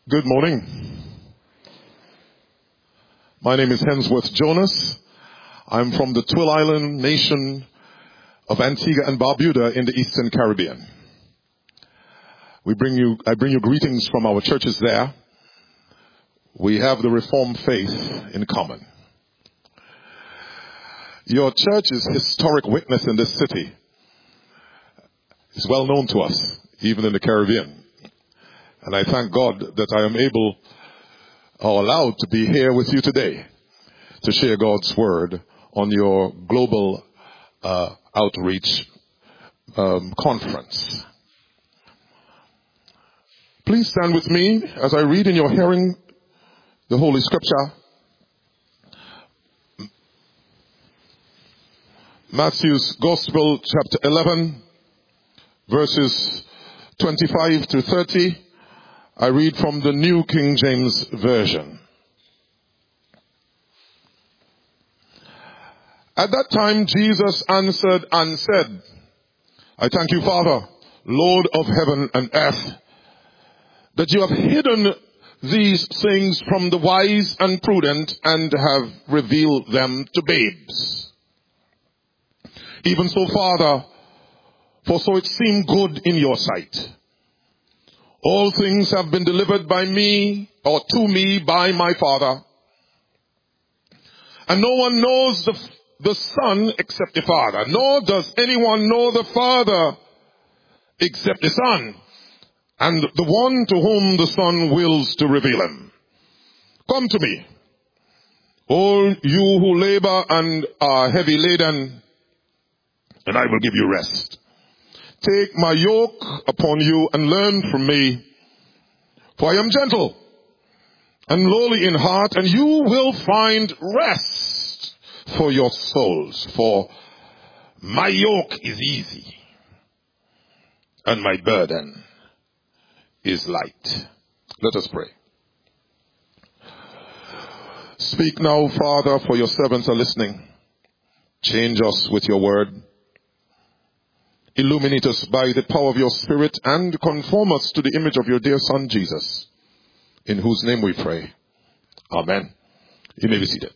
Good morning. My name is Hensworth Jonas. I'm from the Twill Island nation of Antigua and Barbuda in the Eastern Caribbean. I bring you greetings from our churches there. We have the Reformed faith in common. Your church's historic witness in this city is well known to us, even in the Caribbean. And I thank God that I am able or allowed to be here with you today to share God's word on your global outreach conference. Please stand with me as I read in your hearing the Holy Scripture. Matthew's Gospel, chapter 11, verses 25 to 30. I read from the New King James Version. At that time, Jesus answered and said, I thank you, Father, Lord of heaven and earth, that you have hidden these things from the wise and prudent and have revealed them to babes. Even so, Father, for so it seemed good in your sight. All things have been delivered by me, or to me by my Father. And no one knows the Son except the Father, nor does anyone know the Father except the Son, and the one to whom the Son wills to reveal him. Come to me, all you who labor and are heavy laden, and I will give you rest. Take my yoke upon you and learn from me, for I am gentle and lowly in heart, and you will find rest for your souls. For my yoke is easy and my burden is light. Let us pray. Speak now, Father, for your servants are listening. Change us with your word. Illuminate us by the power of your Spirit and conform us to the image of your dear Son, Jesus, in whose name we pray. Amen. You may be seated.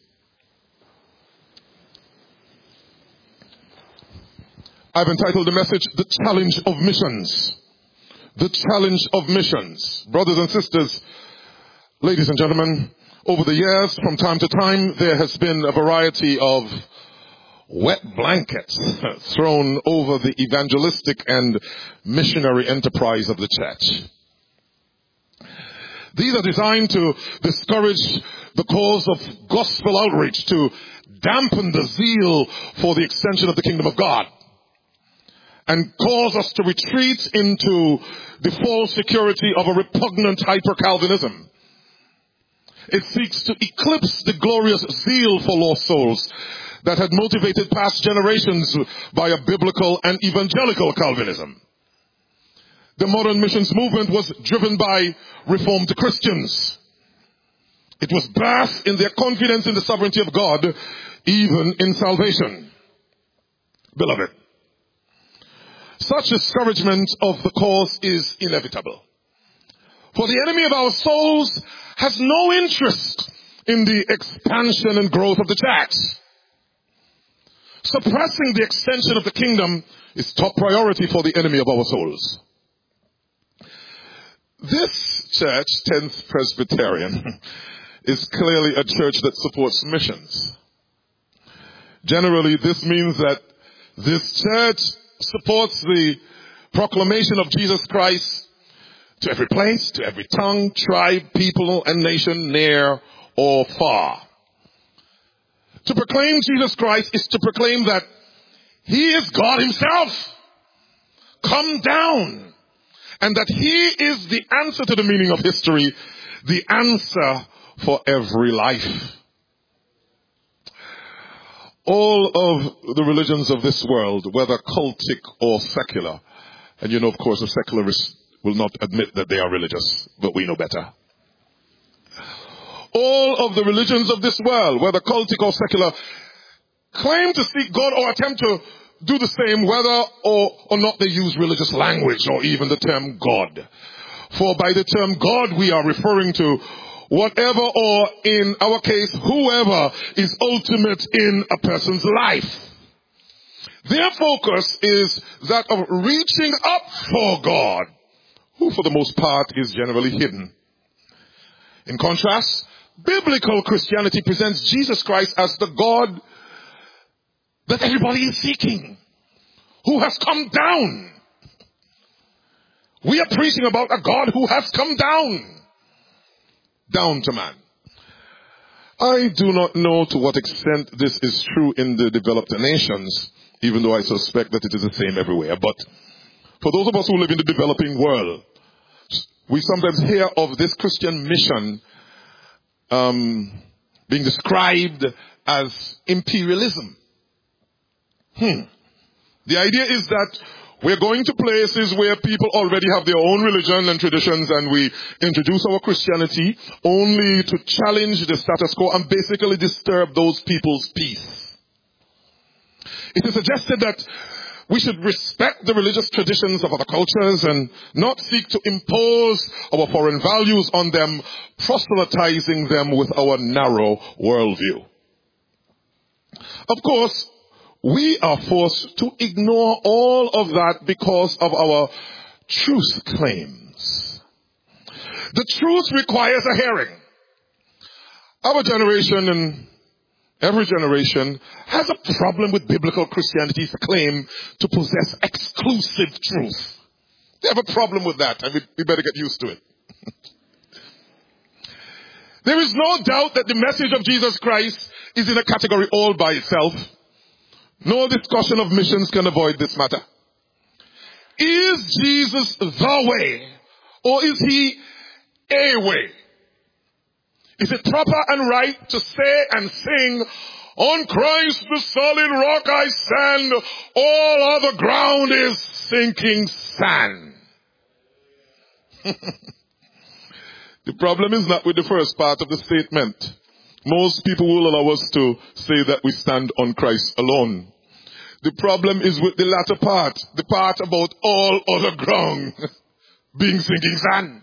I've entitled the message, The Challenge of Missions. The Challenge of Missions. Brothers and sisters, ladies and gentlemen, over the years, from time to time, there has been a variety of wet blankets thrown over the evangelistic and missionary enterprise of the church. These are designed to discourage the cause of gospel outreach, to dampen the zeal for the extension of the kingdom of God, and cause us to retreat into the false security of a repugnant hyper-Calvinism. It seeks to eclipse the glorious zeal for lost souls that had motivated past generations via biblical and evangelical Calvinism. The modern missions movement was driven by Reformed Christians. It was bathed in their confidence in the sovereignty of God, even in salvation. Beloved, such discouragement of the cause is inevitable. For the enemy of our souls has no interest in the expansion and growth of the church. Suppressing the extension of the kingdom is top priority for the enemy of our souls. This church, 10th Presbyterian, is clearly a church that supports missions. Generally, this means that this church supports the proclamation of Jesus Christ to every place, to every tongue, tribe, people, and nation, near or far. To proclaim Jesus Christ is to proclaim that He is God Himself, come down, and that He is the answer to the meaning of history, the answer for every life. All of the religions of this world, whether cultic or secular, and you know, of course, the secularists will not admit that they are religious, but we know better. All of the religions of this world, whether cultic or secular, claim to seek God or attempt to do the same, whether or not they use religious language or even the term God. For by the term God we are referring to whatever, or in our case, whoever is ultimate in a person's life. Their focus is that of reaching up for God, who for the most part is generally hidden. In contrast, biblical Christianity presents Jesus Christ as the God that everybody is seeking, who has come down. We are preaching about a God who has come down to man. I do not know to what extent this is true in the developed nations, even though I suspect that it is the same everywhere. But for those of us who live in the developing world, we sometimes hear of this Christian mission being described as imperialism. The idea is that we're going to places where people already have their own religion and traditions, and we introduce our Christianity only to challenge the status quo and basically disturb those people's peace. It is suggested that we should respect the religious traditions of other cultures and not seek to impose our foreign values on them, proselytizing them with our narrow worldview. Of course, we are forced to ignore all of that because of our truth claims. The truth requires a hearing. Our generation and every generation has a problem with biblical Christianity's claim to possess exclusive truth. They have a problem with that, and we better get used to it. There is no doubt that the message of Jesus Christ is in a category all by itself. No discussion of missions can avoid this matter. Is Jesus the way, or is he a way? Is it proper and right to say and sing, "On Christ the solid rock I stand, all other ground is sinking sand"? The problem is not with the first part of the statement. Most people will allow us to say that we stand on Christ alone. The problem is with the latter part, the part about all other ground being sinking sand.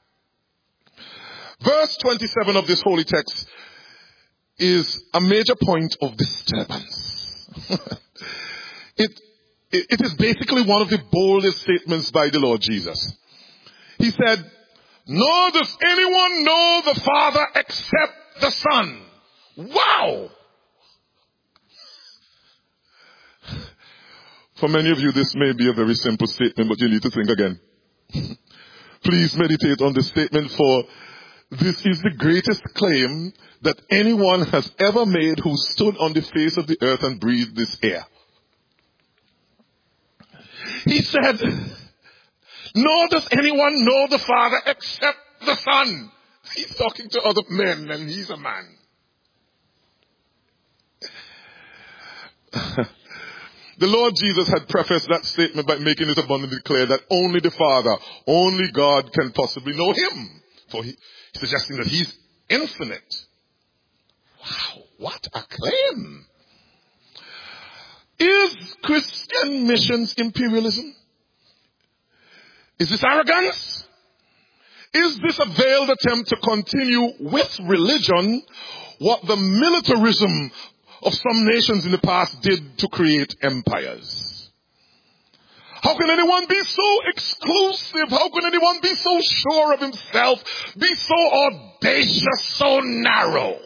Verse 27 of this holy text is a major point of disturbance. It is basically one of the boldest statements by the Lord Jesus. He said, "Nor does anyone know the Father except the Son." Wow! For many of you, this may be a very simple statement, but you need to think again. Please meditate on this statement, for this is the greatest claim that anyone has ever made who stood on the face of the earth and breathed this air. He said, "Nor does anyone know the Father except the Son." He's talking to other men, and he's a man. The Lord Jesus had prefaced that statement by making it abundantly clear that only the Father, only God can possibly know him. For he's suggesting that he's infinite. Wow, what a claim. Is Christian missions imperialism? Is this arrogance? Is this a veiled attempt to continue with religion what the militarism of some nations in the past did to create empires? How can anyone be so exclusive? How can anyone be so sure of himself? Be so audacious, so narrow?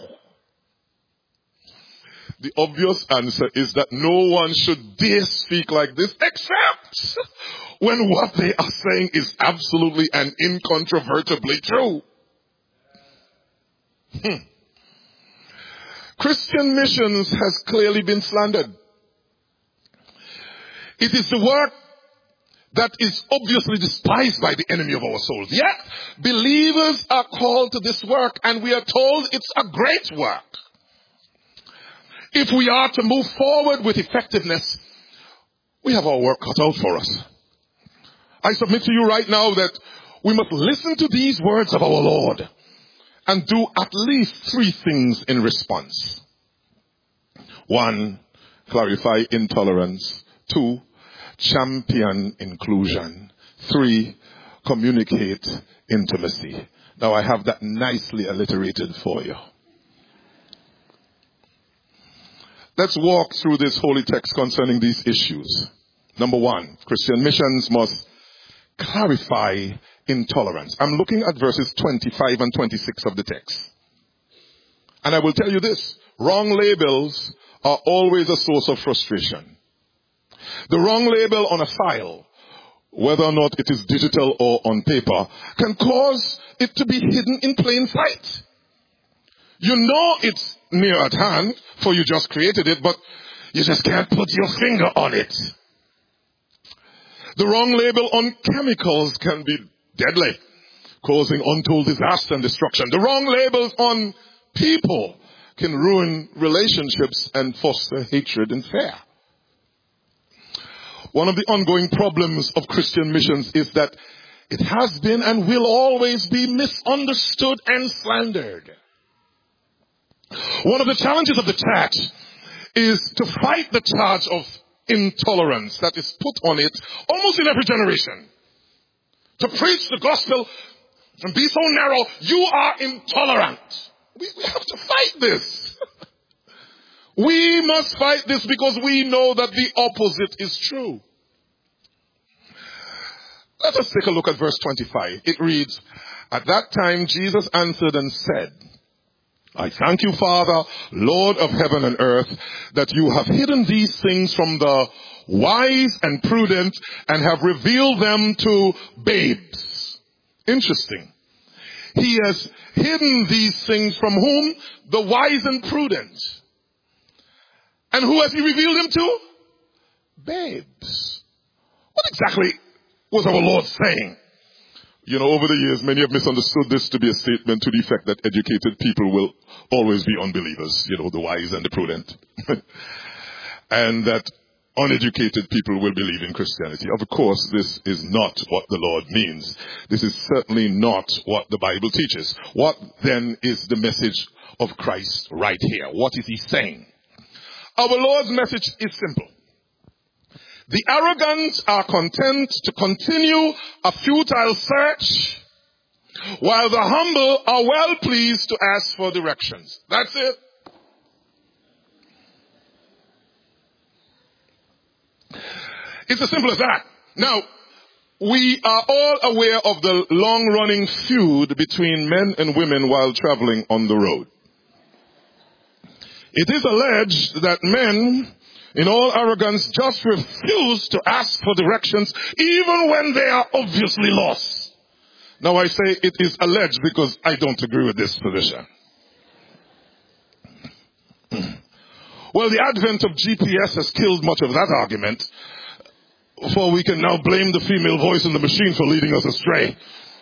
The obvious answer is that no one should dare speak like this except when what they are saying is absolutely and incontrovertibly true. Christian missions has clearly been slandered. It is the work that is obviously despised by the enemy of our souls. Yet, believers are called to this work, and we are told it's a great work. If we are to move forward with effectiveness, we have our work cut out for us. I submit to you right now that we must listen to these words of our Lord and do at least 3 things in response. 1, clarify intolerance. 2, champion inclusion. 3, communicate intimacy. Now I have that nicely alliterated for you. Let's walk through this holy text concerning these issues. Number one, Christian missions must clarify intolerance. I'm looking at verses 25 and 26 of the text. And I will tell you this, wrong labels are always a source of frustration. The wrong label on a file, whether or not it is digital or on paper, can cause it to be hidden in plain sight. You know it's near at hand, for you just created it, but you just can't put your finger on it. The wrong label on chemicals can be deadly, causing untold disaster and destruction. The wrong labels on people can ruin relationships and foster hatred and fear. One of the ongoing problems of Christian missions is that it has been and will always be misunderstood and slandered. One of the challenges of the church is to fight the charge of intolerance that is put on it almost in every generation. To preach the gospel and be so narrow, you are intolerant. We have to fight this. We must fight this because we know that the opposite is true. Let us take a look at verse 25. It reads, "At that time Jesus answered and said, I thank you, Father, Lord of heaven and earth, that you have hidden these things from the wise and prudent and have revealed them to babes." Interesting. He has hidden these things from whom? The wise and prudent. And who has he revealed them to? Babes. What exactly was our Lord saying? You know, over the years, many have misunderstood this to be a statement to the effect that educated people will always be unbelievers, you know, the wise and the prudent. And that uneducated people will believe in Christianity. Of course, this is not what the Lord means. This is certainly not what the Bible teaches. What then is the message of Christ right here? What is he saying? Our Lord's message is simple. The arrogant are content to continue a futile search, while the humble are well pleased to ask for directions. That's it. It's as simple as that. Now, we are all aware of the long-running feud between men and women while traveling on the road. It is alleged that men, in all arrogance, just refuse to ask for directions even when they are obviously lost. Now I say it is alleged because I don't agree with this position. Well, the advent of GPS has killed much of that argument, for we can now blame the female voice in the machine for leading us astray.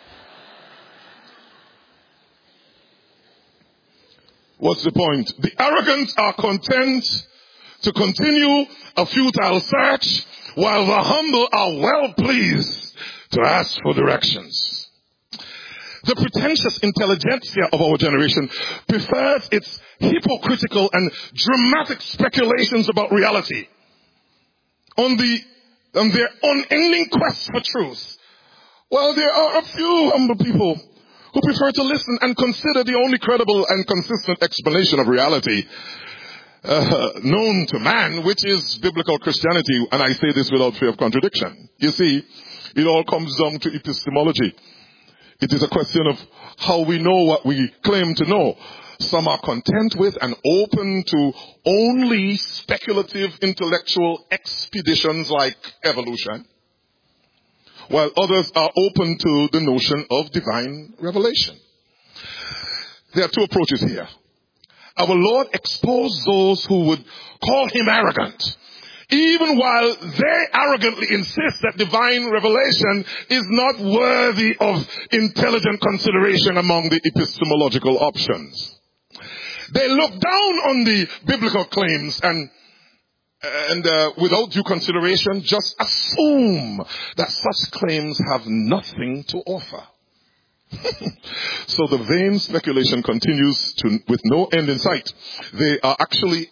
What's the point? The arrogant are content to continue a futile search, while the humble are well pleased to ask for directions. The pretentious intelligentsia of our generation prefers its hypocritical and dramatic speculations about reality on their unending quest for truth. Well, there are a few humble people who prefer to listen and consider the only credible and consistent explanation of reality known to man, which is biblical Christianity, and I say this without fear of contradiction. You see, it all comes down to epistemology. It is a question of how we know what we claim to know. Some are content with and open to only speculative intellectual expeditions like evolution, while others are open to the notion of divine revelation. There are two approaches here. Our Lord exposed those who would call him arrogant, even while they arrogantly insist that divine revelation is not worthy of intelligent consideration among the epistemological options. They look down on the biblical claims and without due consideration just assume that such claims have nothing to offer. So the vain speculation continues with no end in sight. They are actually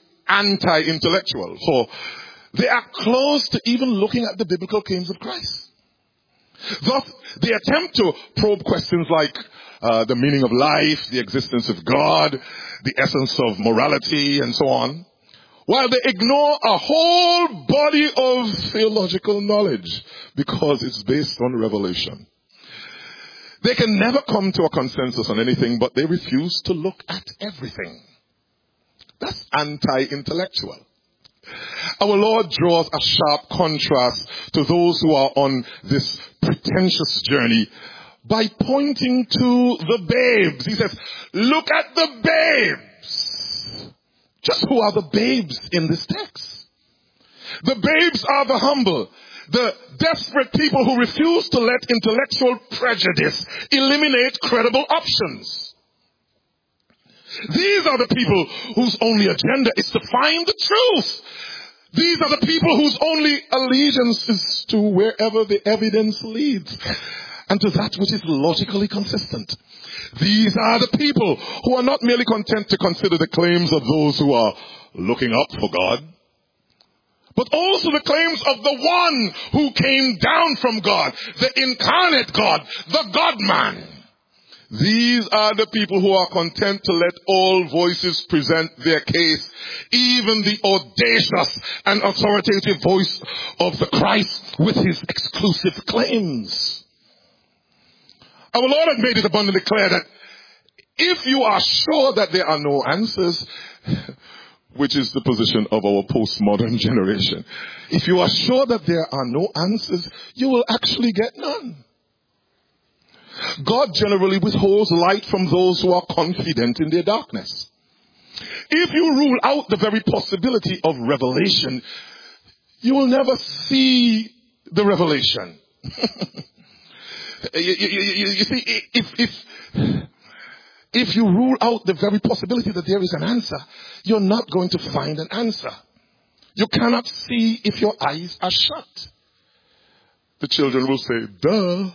anti-intellectual, for they are close to even looking at the biblical claims of Christ. Thus, they attempt to probe questions like the meaning of life, the existence of God, the essence of morality, and so on, while they ignore a whole body of theological knowledge because it's based on revelation. They can never come to a consensus on anything, but they refuse to look at everything. That's anti-intellectual. Our Lord draws a sharp contrast to those who are on this pretentious journey by pointing to the babes. He says, look at the babes. Just who are the babes in this text? The babes are the humble, the desperate people who refuse to let intellectual prejudice eliminate credible options. These are the people whose only agenda is to find the truth. These are the people whose only allegiance is to wherever the evidence leads and to that which is logically consistent. These are the people who are not merely content to consider the claims of those who are looking up for God, but also the claims of the one who came down from God, the incarnate God, the God-man. These are the people who are content to let all voices present their case, even the audacious and authoritative voice of the Christ with his exclusive claims. Our Lord has made it abundantly clear that if you are sure that there are no answers, which is the position of our postmodern generation, if you are sure that there are no answers, you will actually get none. God generally withholds light from those who are confident in their darkness. If you rule out the very possibility of revelation, you will never see the revelation. You see, if you rule out the very possibility that there is an answer, you're not going to find an answer. You cannot see if your eyes are shut. The children will say, duh.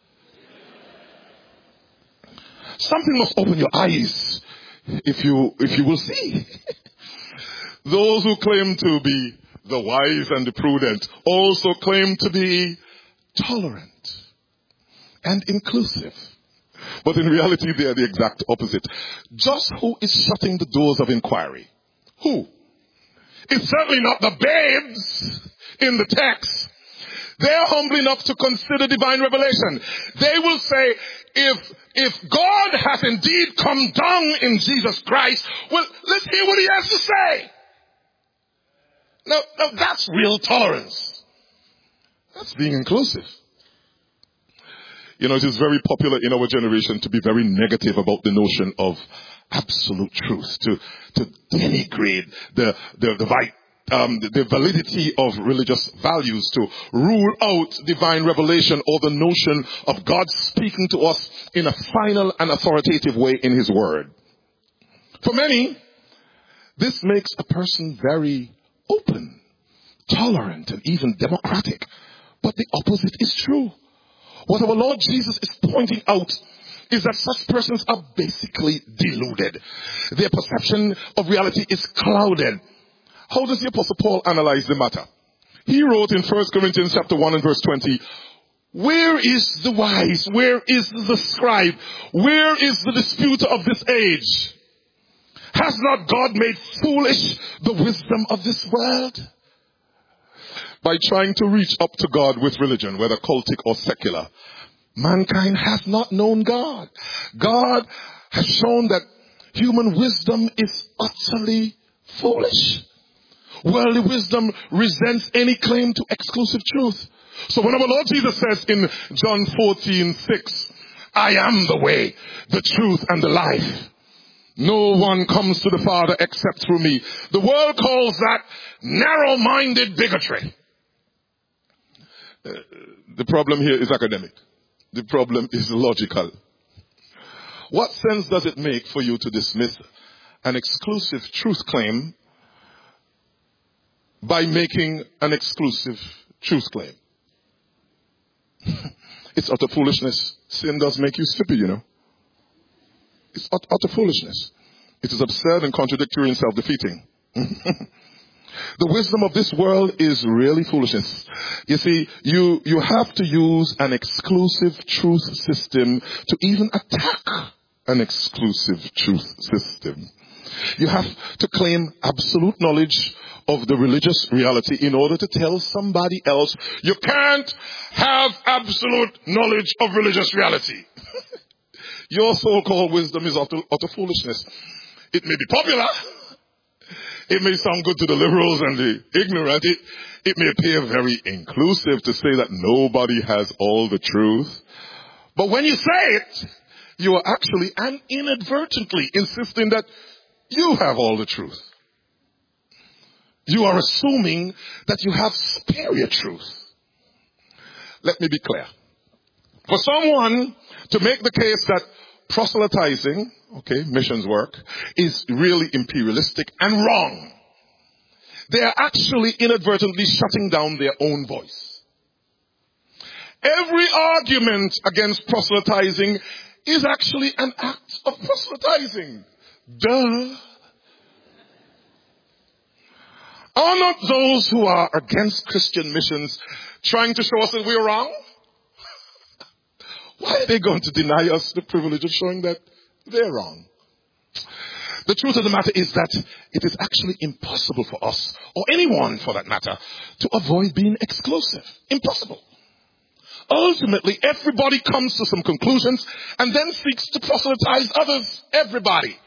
Something must open your eyes if you will see. Those who claim to be the wise and the prudent also claim to be tolerant and inclusive. But in reality, they are the exact opposite. Just who is shutting the doors of inquiry? Who? It's certainly not the babes in the text. They are humble enough to consider divine revelation. They will say, if God has indeed come down in Jesus Christ, well, let's hear what he has to say. Now that's real tolerance. That's being inclusive. You know, it is very popular in our generation to be very negative about the notion of absolute truth, to denigrate the validity of religious values, to rule out divine revelation or the notion of God speaking to us in a final and authoritative way in his word. For many, this makes a person very open, tolerant, and even democratic. But the opposite is true. What our Lord Jesus is pointing out is that such persons are basically deluded. Their perception of reality is clouded. How does the Apostle Paul analyze the matter? He wrote in 1 Corinthians chapter 1 and verse 20, where is the wise? Where is the scribe? Where is the disputer of this age? Has not God made foolish the wisdom of this world? By trying to reach up to God with religion, whether cultic or secular, mankind has not known God. God has shown that human wisdom is utterly foolish. Worldly wisdom resents any claim to exclusive truth. So when our Lord Jesus says in John 14:6, I am the way, the truth, and the life. No one comes to the Father except through me. The world calls that narrow-minded bigotry. The problem here is academic. The problem is logical. What sense does it make for you to dismiss an exclusive truth claim by making an exclusive truth claim? It's utter foolishness. Sin does make you stupid, you know. It's utter foolishness. It is absurd and contradictory and self-defeating. The wisdom of this world is really foolishness. You see, you have to use an exclusive truth system to even attack an exclusive truth system. You have to claim absolute knowledge of the religious reality in order to tell somebody else, you can't have absolute knowledge of religious reality. Your so-called wisdom is utter foolishness. It may be popular. It may sound good to the liberals and the ignorant. It may appear very inclusive to say that nobody has all the truth. But when you say it, you are actually and inadvertently insisting that you have all the truth. You are assuming that you have superior truth. Let me be clear. For someone to make the case that proselytizing, missions work, is really imperialistic and wrong, they are actually inadvertently shutting down their own voice. Every argument against proselytizing is actually an act of proselytizing. Duh. Are not those who are against Christian missions trying to show us that we're wrong? Why are they going to deny us the privilege of showing that they're wrong? The truth of the matter is that it is actually impossible for us, or anyone for that matter, to avoid being exclusive. Impossible. Ultimately, everybody comes to some conclusions and then seeks to proselytize others. Everybody.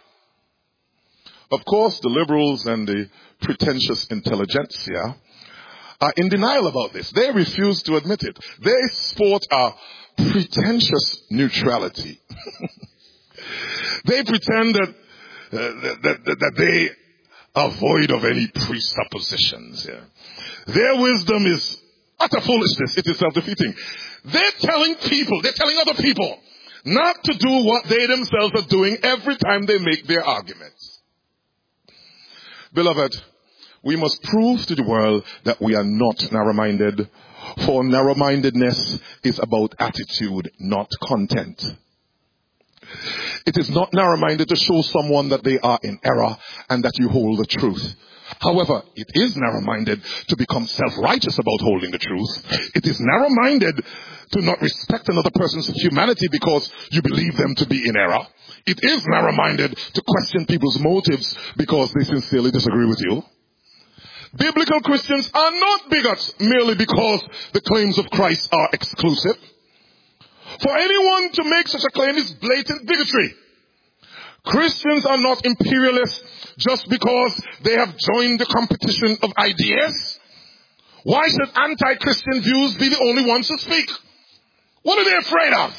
Of course, the liberals and the pretentious intelligentsia are in denial about this. They refuse to admit it. They sport a pretentious neutrality. They pretend that they are void of any presuppositions. Yeah. Their wisdom is utter foolishness. It is self-defeating. They're telling other people not to do what they themselves are doing every time they make their arguments. Beloved, we must prove to the world that we are not narrow-minded, for narrow-mindedness is about attitude, not content. It is not narrow-minded to show someone that they are in error and that you hold the truth. However, it is narrow-minded to become self-righteous about holding the truth. It is narrow-minded to not respect another person's humanity because you believe them to be in error. It is narrow-minded to question people's motives because they sincerely disagree with you. Biblical Christians are not bigots merely because the claims of Christ are exclusive. For anyone to make such a claim is blatant bigotry. Christians are not imperialists just because they have joined the competition of ideas. Why should anti-Christian views be the only ones to speak? What are they afraid of?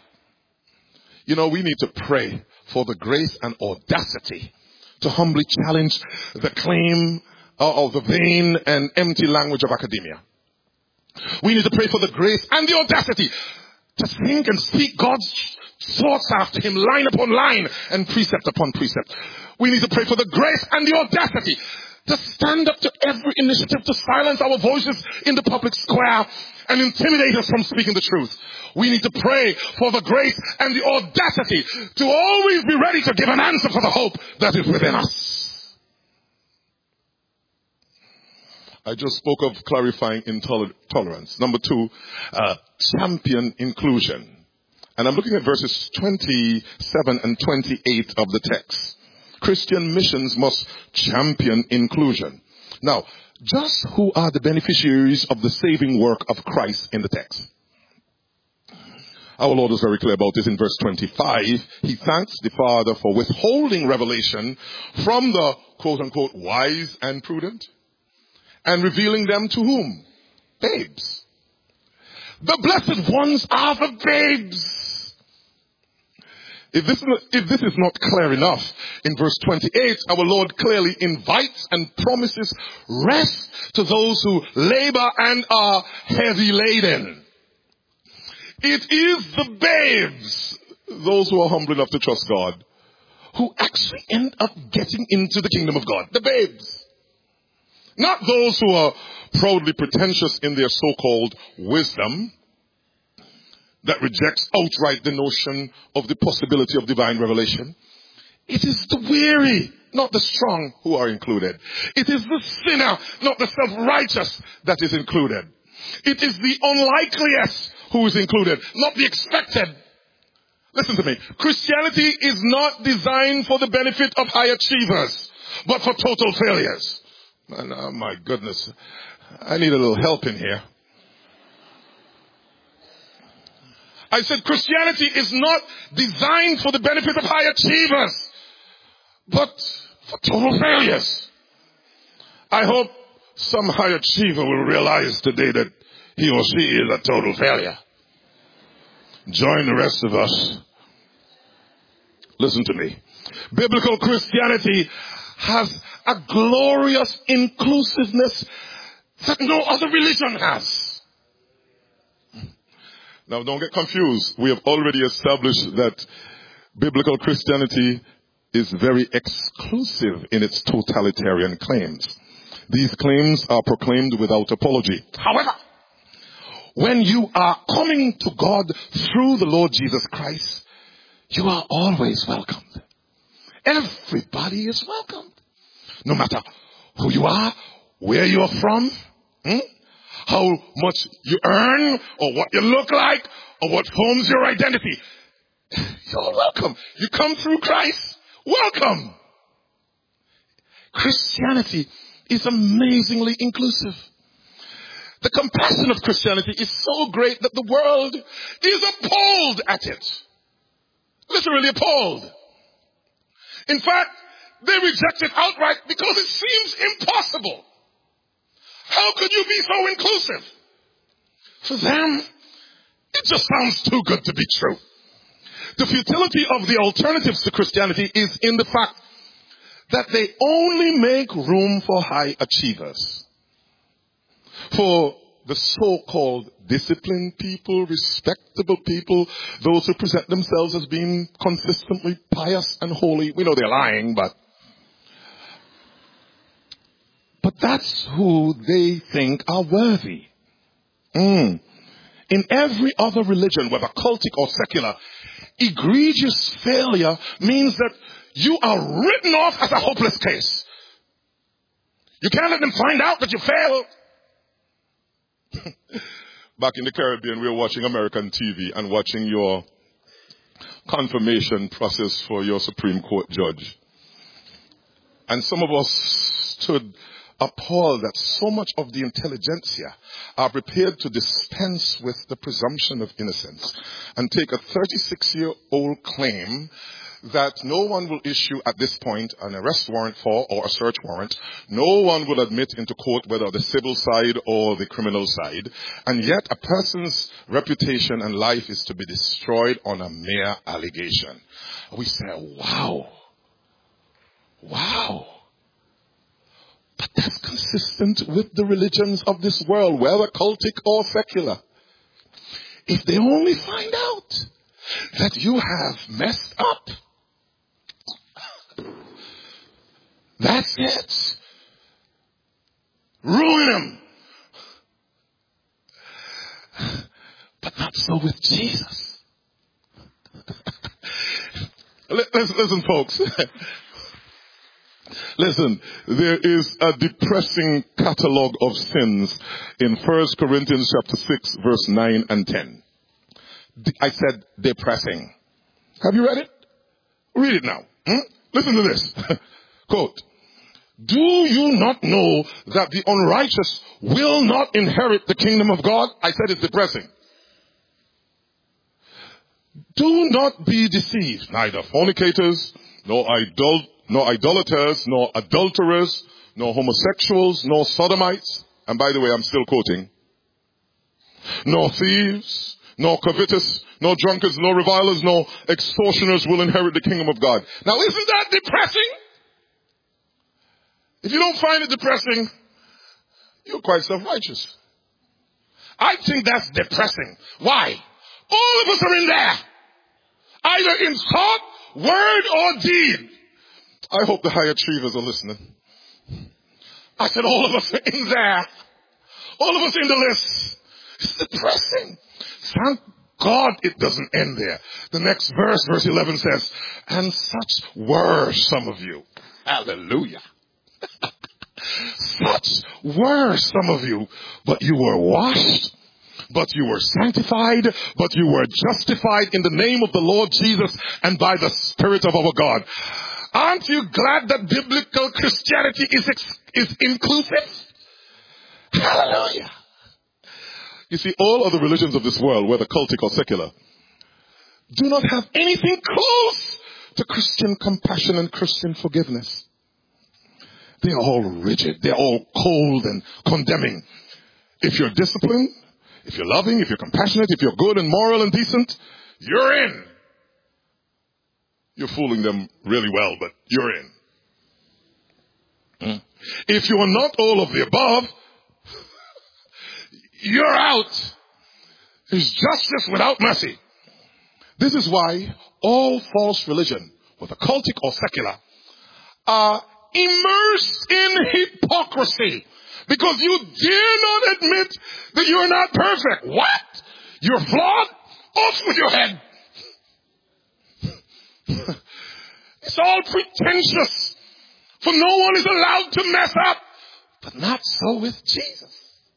You know, we need to pray for the grace and audacity to humbly challenge the claim of the vain and empty language of academia. We need to pray for the grace and the audacity to think and speak God's thoughts after Him, line upon line and precept upon precept. We need to pray for the grace and the audacity to stand up to every initiative to silence our voices in the public square and intimidate us from speaking the truth. We need to pray for the grace and the audacity to always be ready to give an answer for the hope that is within us. I just spoke of clarifying intolerance. Number 2, champion inclusion. And I'm looking at verses 27 and 28 of the text. Christian missions must champion inclusion. Now, just who are the beneficiaries of the saving work of Christ in the text? Our Lord is very clear about this in verse 25. He thanks the Father for withholding revelation from the quote-unquote wise and prudent and revealing them to whom? Babes. The blessed ones are the babes. If this is not clear enough, in verse 28, our Lord clearly invites and promises rest to those who labor and are heavy laden. It is the babes, those who are humble enough to trust God, who actually end up getting into the kingdom of God. The babes. Not those who are proudly pretentious in their so-called wisdom that rejects outright the notion of the possibility of divine revelation. It is the weary not the strong, who are included. It is the sinner, not the self-righteous, that is included. It is the unlikeliest who is included, not the expected. Listen to me. Christianity is not designed for the benefit of high achievers, but for total failures. And, oh my goodness. I need a little help in here. I said Christianity is not designed for the benefit of high achievers, but for total failures. I hope some high achiever will realize today that he or she is a total failure. Join the rest of us. Listen to me. Biblical Christianity has a glorious inclusiveness that no other religion has. Now don't get confused. We have already established that biblical Christianity is very exclusive in its totalitarian claims. These claims are proclaimed without apology. However, when you are coming to God through the Lord Jesus Christ, you are always welcomed. Everybody is welcomed. No matter who you are, where you are from, how much you earn, or what you look like, or what forms your identity. You're welcome. You come through Christ, welcome. Christianity is amazingly inclusive. The compassion of Christianity is so great that the world is appalled at it. Literally appalled. In fact, they reject it outright because it seems impossible. How could you be so inclusive? For them, it just sounds too good to be true. The futility of the alternatives to Christianity is in the fact that they only make room for high achievers. For the so-called disciplined people, respectable people, those who present themselves as being consistently pious and holy. We know they're lying, but that's who they think are worthy. In every other religion, whether cultic or secular, egregious failure means that you are written off as a hopeless case. You can't let them find out that you failed. Back in the Caribbean, we were watching American TV and watching your confirmation process for your Supreme Court judge. And some of us stood appalled that so much of the intelligentsia are prepared to dispense with the presumption of innocence and take a 36-year-old claim that no one will issue at this point an arrest warrant for or a search warrant. No one will admit into court whether the civil side or the criminal side. And yet a person's reputation and life is to be destroyed on a mere allegation. We say, wow. But that's consistent with the religions of this world, whether cultic or secular. If they only find out that you have messed up, that's it. Ruin them. But not so with Jesus. Listen, folks. Listen, there is a depressing catalog of sins in 1 Corinthians chapter 6, verse 9 and 10. I said depressing. Have you read it? Read it now. Listen to this. Quote, do you not know that the unrighteous will not inherit the kingdom of God? I said it's depressing. Do not be deceived. Neither fornicators, nor idolaters, nor adulterers, nor homosexuals, nor sodomites. And by the way, I'm still quoting. Nor thieves, nor covetous, nor drunkards, nor revilers, nor extortioners will inherit the kingdom of God. Now isn't that depressing? If you don't find it depressing, you're quite self-righteous. I think that's depressing. Why? All of us are in there. Either in thought, word, or deed. I hope the high achievers are listening. I said all of us are in there. All of us in the list. It's depressing. Thank God it doesn't end there. The next verse, verse 11 says, and such were some of you. Hallelujah. Such were some of you, but you were washed, but you were sanctified, but you were justified in the name of the Lord Jesus and by the Spirit of our God. Aren't you glad that biblical Christianity is inclusive? Hallelujah. You see, all other religions of this world, whether cultic or secular, do not have anything close to Christian compassion and Christian forgiveness. They are all rigid. They're all cold and condemning. If you're disciplined, if you're loving, if you're compassionate, if you're good and moral and decent, you're in. You're fooling them really well, but you're in. If you are not all of the above, you're out. It's justice without mercy. This is why all false religion, whether cultic or secular, are immersed in hypocrisy. Because you dare not admit that you're not perfect. What? You're flawed? Off with your head. It's all pretentious. For no one is allowed to mess up. But not so with Jesus.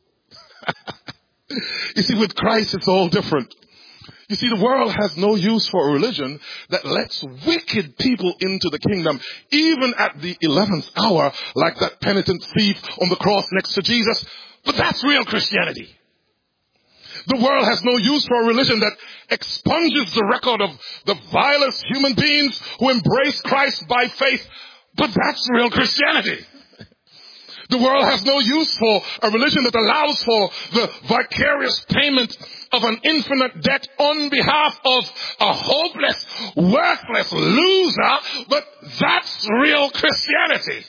You see, with Christ it's all different. You see, the world has no use for a religion that lets wicked people into the kingdom, even at the 11th hour, like that penitent thief on the cross next to Jesus. But that's real Christianity. The world has no use for a religion that expunges the record of the vilest human beings who embrace Christ by faith. But that's real Christianity. The world has no use for a religion that allows for the vicarious payment of an infinite debt on behalf of a hopeless, worthless loser, but that's real Christianity.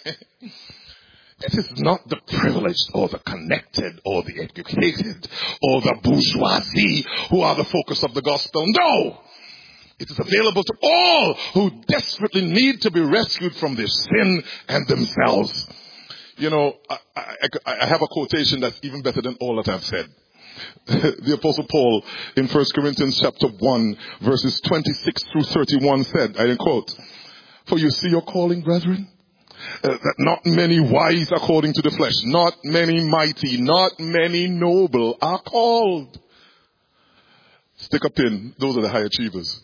It is not the privileged or the connected or the educated or the bourgeoisie who are the focus of the gospel. No! It is available to all who desperately need to be rescued from their sin and themselves. You know, I have a quotation that's even better than all that I've said. The Apostle Paul in 1 Corinthians chapter 1 verses 26 through 31 said, I quote, "For you see your calling, brethren, that not many wise according to the flesh, not many mighty, not many noble are called." Stick a pin. Those are the high achievers.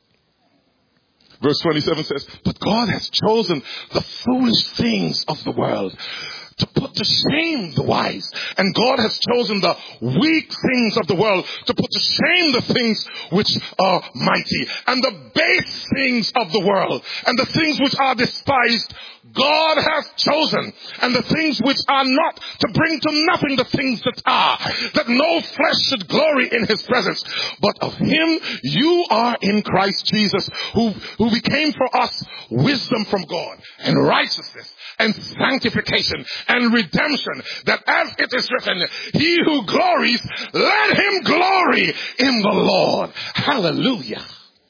Verse 27 says, "But God has chosen the foolish things of the world to put to shame the wise. And God has chosen the weak things of the world to put to shame the things which are mighty. And the base things of the world and the things which are despised, God has chosen. And the things which are not, to bring to nothing the things that are, that no flesh should glory in his presence. But of him you are in Christ Jesus, who became for us wisdom from God, and righteousness, and sanctification, and redemption, that as it is written, he who glories, let him glory in the Lord." Hallelujah.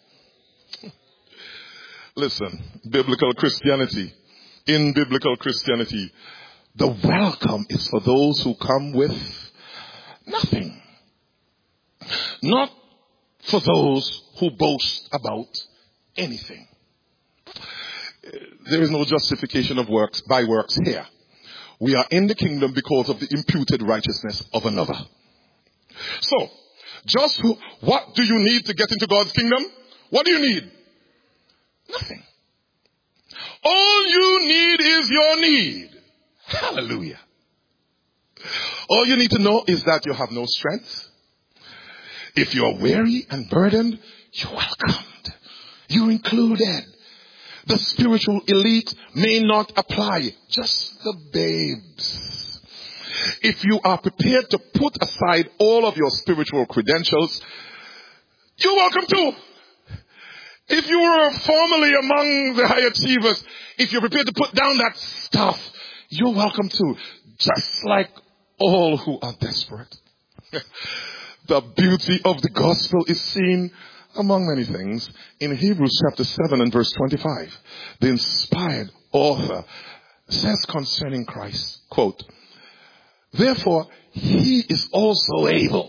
Listen, biblical Christianity, in biblical Christianity, the welcome is for those who come with nothing. Not for those who boast about anything. There is no justification of works by works here. We are in the kingdom because of the imputed righteousness of another. So, what do you need to get into God's kingdom? What do you need? Nothing. All you need is your need. Hallelujah. All you need to know is that you have no strength. If you are weary and burdened, you're welcomed. You're included. The spiritual elite may not apply, just the babes. If you are prepared to put aside all of your spiritual credentials, you're welcome too. If you were formerly among the high achievers, if you're prepared to put down that stuff, you're welcome too. Just like all who are desperate. The beauty of the gospel is seen among many things in Hebrews chapter 7 and verse 25. The inspired author says concerning Christ, quote, "Therefore he is also able."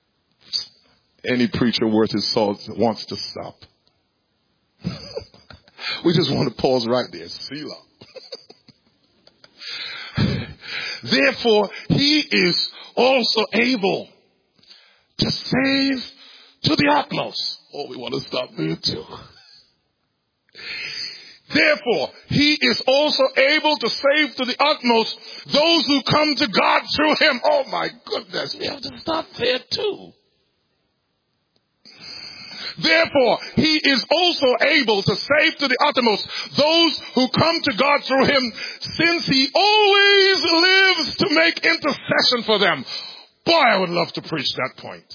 Any preacher worth his salt wants to stop. We just want to pause right there. Selah. Therefore, he is also able to save to the utmost. Oh, we want to stop there too. Therefore, he is also able to save to the utmost those who come to God through him. Oh my goodness, we have to stop there too. Therefore, he is also able to save to the uttermost those who come to God through him, since he always lives to make intercession for them. Boy, I would love to preach that point.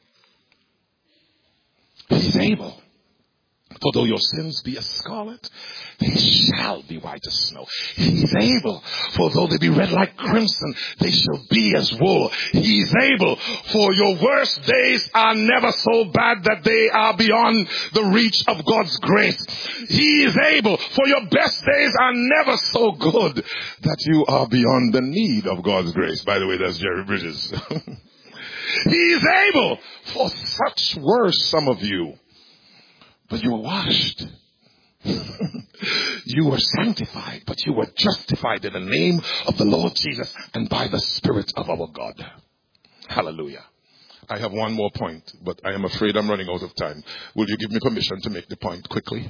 He's able. For though your sins be as scarlet, they shall be white as snow. He's able. For though they be red like crimson, they shall be as wool. He's able. For your worst days are never so bad that they are beyond the reach of God's grace. He is able. For your best days are never so good that you are beyond the need of God's grace. By the way, that's Jerry Bridges. He is able. For such were some of you. But you were washed. You were sanctified, but you were justified in the name of the Lord Jesus and by the Spirit of our God. Hallelujah. I have one more point, but I am afraid I'm running out of time. Will you give me permission to make the point quickly?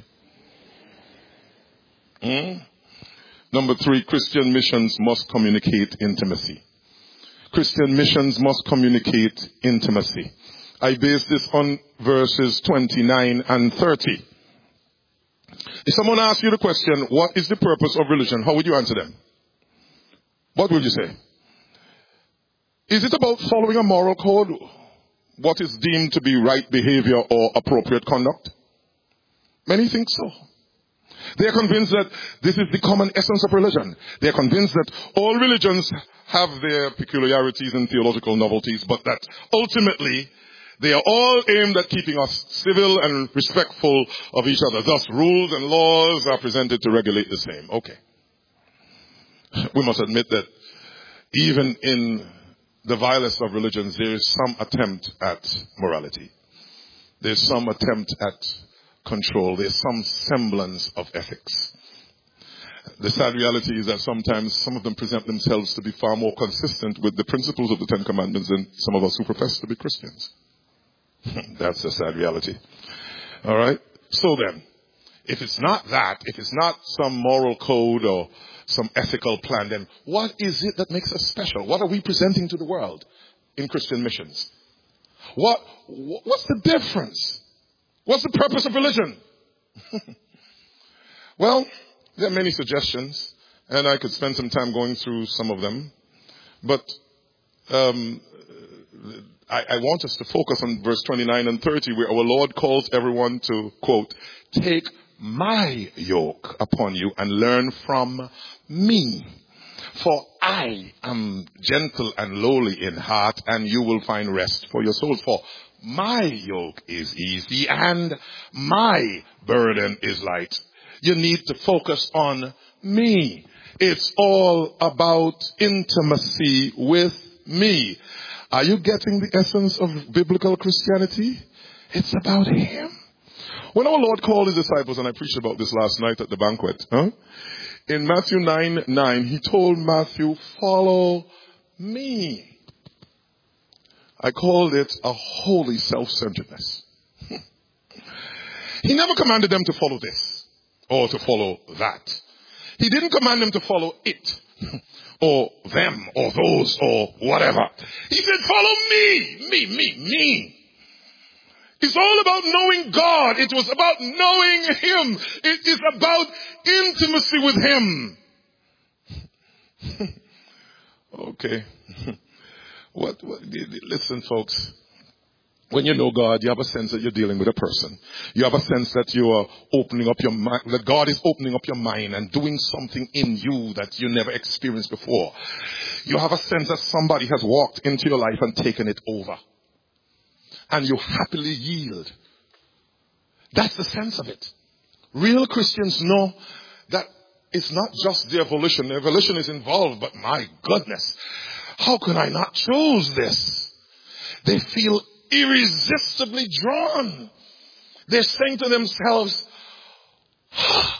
Number 3, Christian missions must communicate intimacy. Christian missions must communicate intimacy. I base this on verses 29 and 30. If someone asks you the question, what is the purpose of religion? How would you answer them? What would you say? Is it about following a moral code? What is deemed to be right behavior or appropriate conduct? Many think so. They are convinced that this is the common essence of religion. They are convinced that all religions have their peculiarities and theological novelties, but that ultimately they are all aimed at keeping us civil and respectful of each other. Thus, rules and laws are presented to regulate the same. Okay. We must admit that even in the vilest of religions, there is some attempt at morality. There's some attempt at control. There's some semblance of ethics. The sad reality is that sometimes some of them present themselves to be far more consistent with the principles of the Ten Commandments than some of us who profess to be Christians. That's the sad reality. All right? So then, if it's not that, if it's not some moral code or some ethical plan, then what is it that makes us special? What are we presenting to the world in Christian missions? What's the difference? What's the purpose of religion? Well, there are many suggestions, and I could spend some time going through some of them. But I want us to focus on verse 29 and 30, where our Lord calls everyone to, quote, take my yoke upon you and learn from me. For I am gentle and lowly in heart, and you will find rest for your souls. For my yoke is easy and my burden is light. You need to focus on me. It's all about intimacy with me. Are you getting the essence of biblical Christianity? It's about him. When our Lord called his disciples, and I preached about this last night at the banquet, in Matthew 9:9, he told Matthew, follow me. I called it a holy self-centeredness. He never commanded them to follow this or to follow that. He didn't command them to follow it or them or those or whatever. He said, follow me. It's all about knowing God. It was about knowing him. It is about intimacy with him. Okay. Listen, folks. When you know God, you have a sense that you're dealing with a person. You have a sense that you are opening up your mind, that God is opening up your mind and doing something in you that you never experienced before. You have a sense that somebody has walked into your life and taken it over. And you happily yield. That's the sense of it. Real Christians know that it's not just their volition. Their volition is involved, but my goodness, how can I not choose this? They feel irresistibly drawn. They're saying to themselves,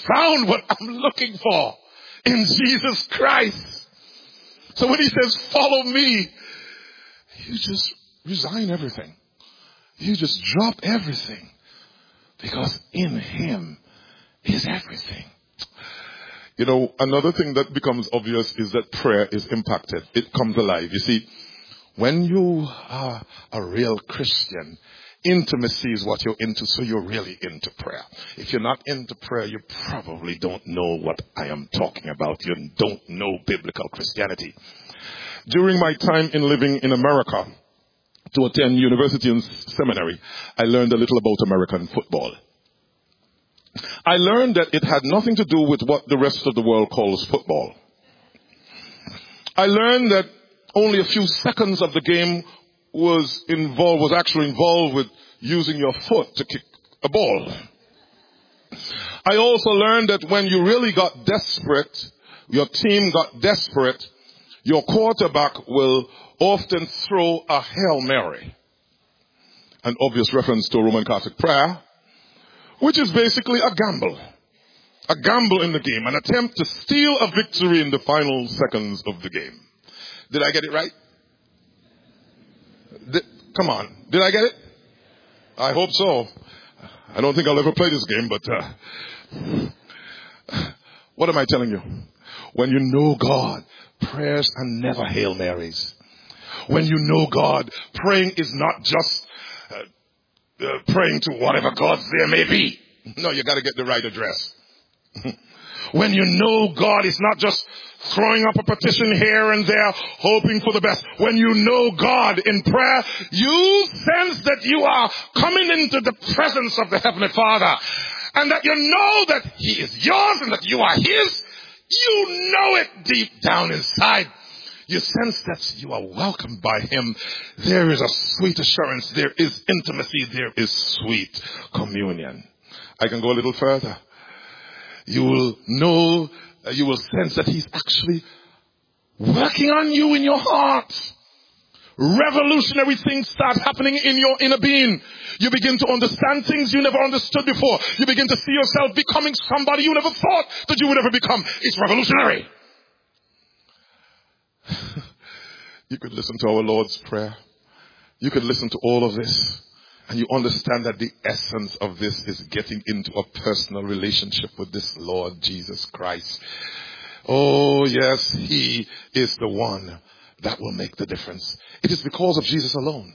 found what I'm looking for in Jesus Christ. So when he says, follow me, you just resign everything. You just drop everything. Because in him is everything. You know, another thing that becomes obvious is that prayer is impacted. It comes alive. You see, when you are a real Christian, intimacy is what you're into, so you're really into prayer. If you're not into prayer, you probably don't know what I am talking about. You don't know biblical Christianity. During my time in living in America, to attend university and seminary, I learned a little about American football. I learned that it had nothing to do with what the rest of the world calls football. I learned that only a few seconds of the game was actually involved with using your foot to kick a ball. I also learned that when you really got desperate, your team got desperate, your quarterback will often throw a Hail Mary. An obvious reference to a Roman Catholic prayer, which is basically a gamble. A gamble in the game, an attempt to steal a victory in the final seconds of the game. Did I get it right? Come on. Did I get it? I hope so. I don't think I'll ever play this game, but what am I telling you? When you know God, prayers are never Hail Marys. When you know God, praying is not just praying to whatever gods there may be. No, you got to get the right address. When you know God, it's not just throwing up a petition here and there, hoping for the best. When you know God in prayer, you sense that you are coming into the presence of the Heavenly Father, and that you know that He is yours and that you are His. You know it deep down inside. You sense that you are welcomed by Him. There is a sweet assurance. There is intimacy. There is sweet communion. I can go a little further. You will know, you will sense that He's actually working on you in your heart. Revolutionary things start happening in your inner being. You begin to understand things you never understood before. You begin to see yourself becoming somebody you never thought that you would ever become. It's revolutionary. You could listen to our Lord's Prayer. You could listen to all of this, and you understand that the essence of this is getting into a personal relationship with this Lord Jesus Christ. Oh yes, He is the one that will make the difference. It is because of Jesus alone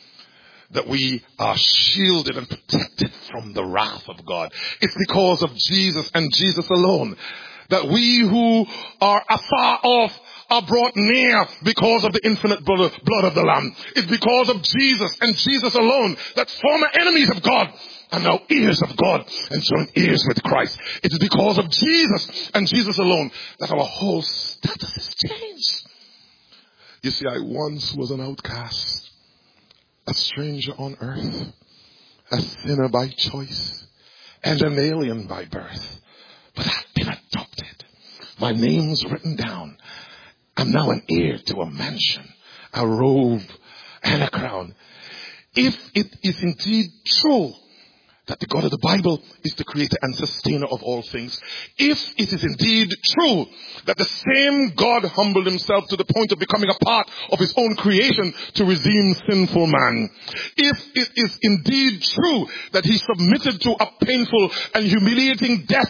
that we are shielded and protected from the wrath of God. It's because of Jesus and Jesus alone that we who are afar off are brought near because of the infinite blood of the Lamb. It's because of Jesus and Jesus alone that former enemies of God are now ears of God and join ears with Christ. It's because of Jesus and Jesus alone that our whole status is changed. You see, I once was an outcast, a stranger on earth, a sinner by choice, and an alien by birth. But I've been adopted. My name's written down. I'm now an heir to a mansion, a robe, and a crown. If it is indeed true that the God of the Bible is the creator and sustainer of all things, if it is indeed true that the same God humbled Himself to the point of becoming a part of His own creation to redeem sinful man, if it is indeed true that He submitted to a painful and humiliating death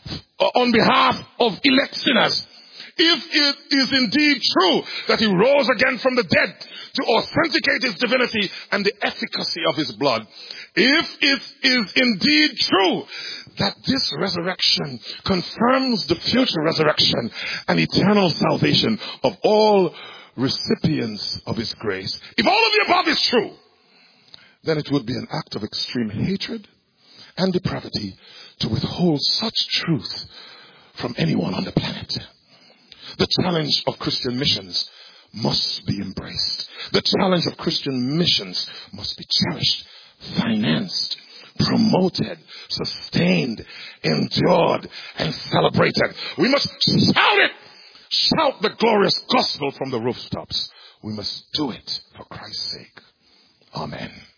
on behalf of elect sinners, if it is indeed true that He rose again from the dead to authenticate His divinity and the efficacy of His blood, if it is indeed true that this resurrection confirms the future resurrection and eternal salvation of all recipients of His grace, if all of the above is true, then it would be an act of extreme hatred and depravity to withhold such truth from anyone on the planet. The challenge of Christian missions must be embraced. The challenge of Christian missions must be cherished, financed, promoted, sustained, endured, and celebrated. We must shout it. Shout the glorious gospel from the rooftops. We must do it for Christ's sake. Amen.